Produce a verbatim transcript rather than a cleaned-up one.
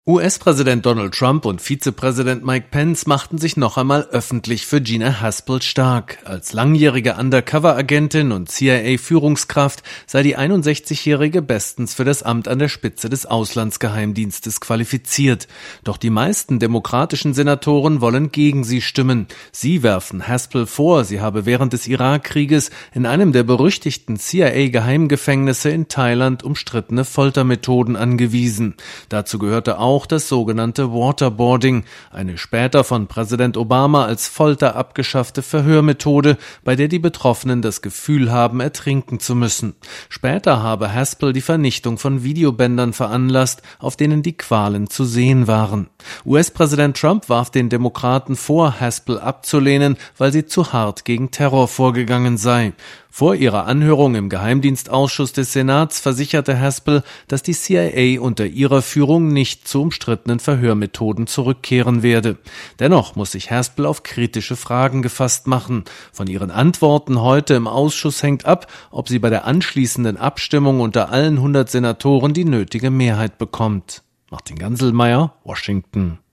U S-Präsident Donald Trump und Vizepräsident Mike Pence machten sich noch einmal öffentlich für Gina Haspel stark. Als langjährige Undercover-Agentin und C I A-Führungskraft sei die einundsechzigjährige bestens für das Amt an der Spitze des Auslandsgeheimdienstes qualifiziert. Doch die meisten demokratischen Senatoren wollen gegen sie stimmen. Sie werfen Haspel vor, sie habe während des Irakkrieges in einem der berüchtigten C I A-Geheimgefängnisse in Thailand umstrittene Foltermethoden angewiesen. Dazu gehörte auch Auch das sogenannte Waterboarding, eine später von Präsident Obama als Folter abgeschaffte Verhörmethode, bei der die Betroffenen das Gefühl haben, ertrinken zu müssen. Später habe Haspel die Vernichtung von Videobändern veranlasst, auf denen die Qualen zu sehen waren. U S-Präsident Trump warf den Demokraten vor, Haspel abzulehnen, weil sie zu hart gegen Terror vorgegangen sei. Vor ihrer Anhörung im Geheimdienstausschuss des Senats versicherte Haspel, dass die C I A unter ihrer Führung nicht zu umstrittenen Verhörmethoden zurückkehren werde. Dennoch muss sich Haspel auf kritische Fragen gefasst machen. Von ihren Antworten heute im Ausschuss hängt ab, ob sie bei der anschließenden Abstimmung unter allen hundert Senatoren die nötige Mehrheit bekommt. Martin Ganselmeier, Washington.